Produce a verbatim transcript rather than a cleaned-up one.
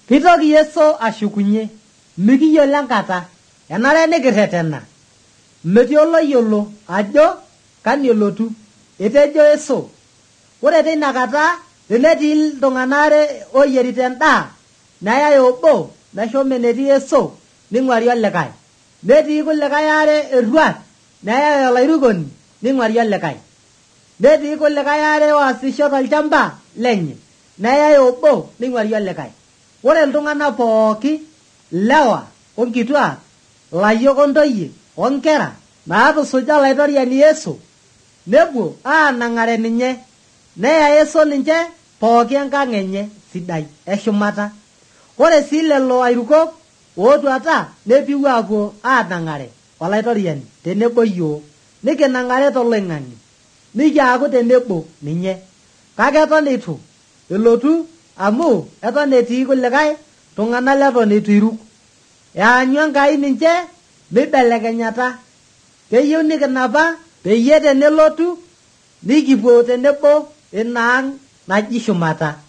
Pitoki Yesu ashukunye mikiyiolo enkata enare nikiretena metii oloyiolo ajo kanu elotu. Etejo Yesu ore teina kata tenetii iltung'anak are oyierita endaa neyai obo meshomo enetii Yesu ning'uari olikae, netii kulikae are erruat neyai olairukoni ning'uari olikae, netii kulikae are oasisho tolchamba lenye neyai obo ning'uari olikae. Ore iltung'anak pooki lewa onkituak layiok ontoyie onkera naatusuja olaitoriani Yesu nepuo aanang'are ninye neya Yesu ninche pooki enkang enye sidai eshumata. Ore sii lelo airukok ootuata nepiu aapuo aanang'are olaitoriani tenebo yiok nikinang'are toloing'ang'e nikiaku tenebo ninye. Kake eton eitu elotu amu eton etii kulikae tung'anak leton eitu iruk eanyu Enkai ninche meibelekenyata. Keyieu nikinapa peyie tenelotu nikipuo tenebo ina ang' naji shumata.